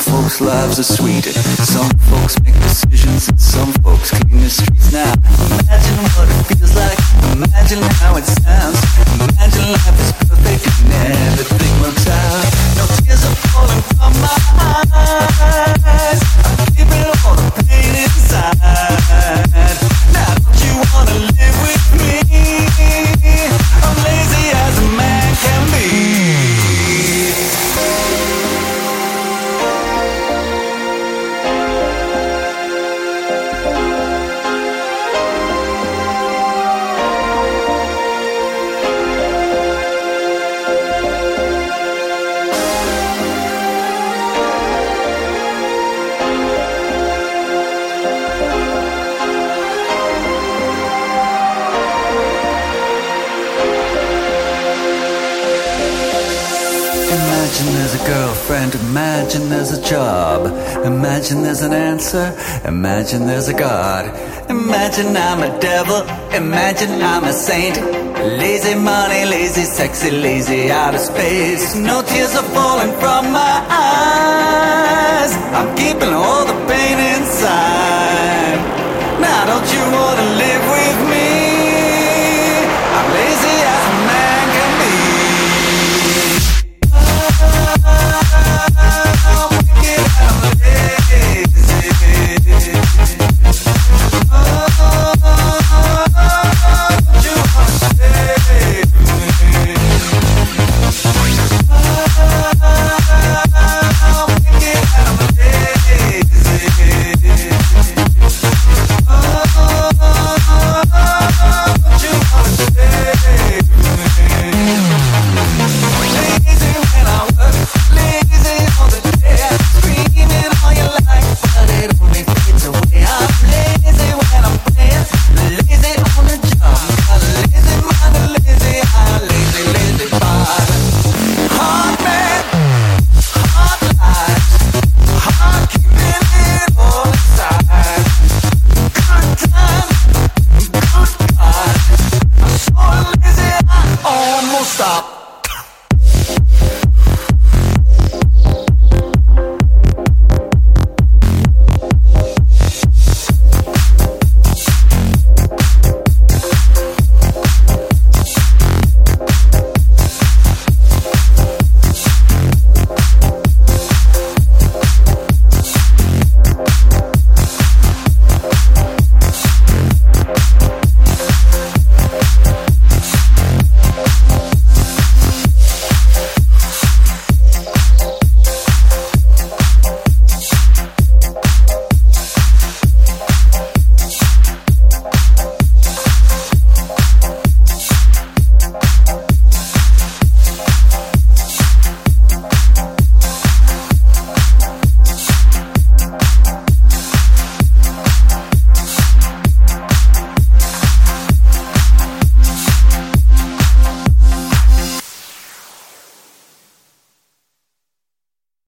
folks' lives are sweeter. Some folks make decisions and some folks clean the streets now. Imagine what it feels like, imagine how it sounds. Imagine life is perfect and everything works out. No tears are falling from my eyes. I'm keeping all the pain inside. Now don't you wanna live with me? I'm lazy as a man can be. Imagine there's a girlfriend, imagine there's a job, imagine there's an answer, imagine there's a God. Imagine I'm a devil, imagine I'm a saint. Lazy money, lazy sexy, lazy out of space. No tears are falling from my eyes. I'm keeping all